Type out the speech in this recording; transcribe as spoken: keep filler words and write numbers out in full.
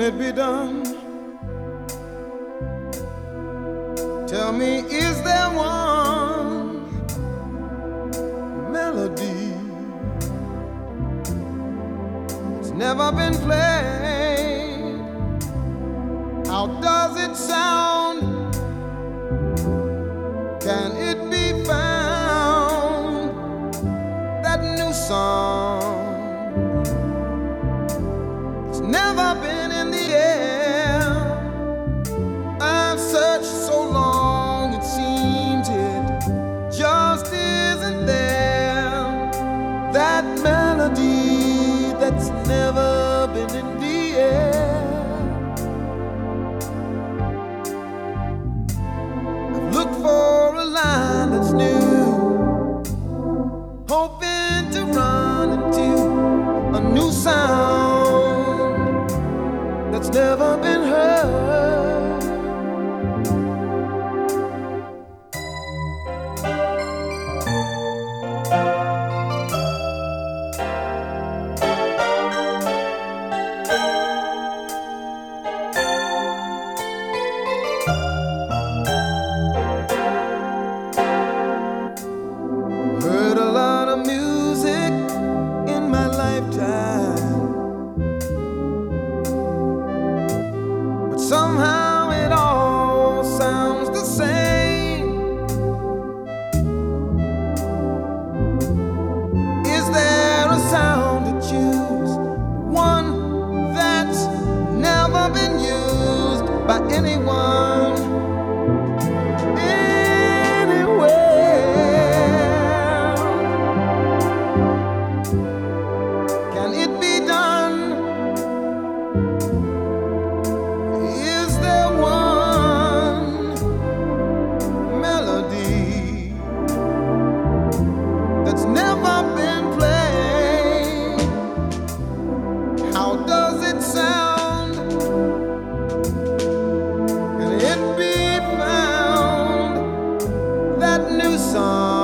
it be done? Tell me, is there one melody that's never been played? How does it sound? Can it be found? That new song it's never been in the air. I've searched so long, it seems it just isn't there. That melody that's never been in the air. I've looked for a line that's new, hoping to run into a new sound that's never been heard. Heard a lot of music in my lifetime, but somehow it all sounds the same. Is there a sound to choose? One that's never been used by anyone, anywhere. Can it be done? Is there one melody that's never been played? How does it sound? Can it be found? That new song